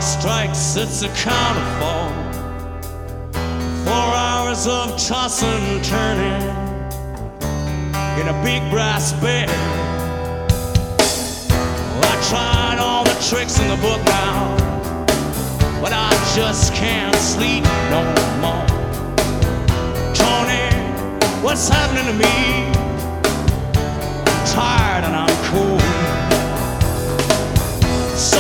strikes, it's a counterfall. 4 hours of tossing and turning in a big brass bed. I tried all the tricks in the book now, but I just can't sleep no more. Tony, what's happening to me? I'm tired and I'm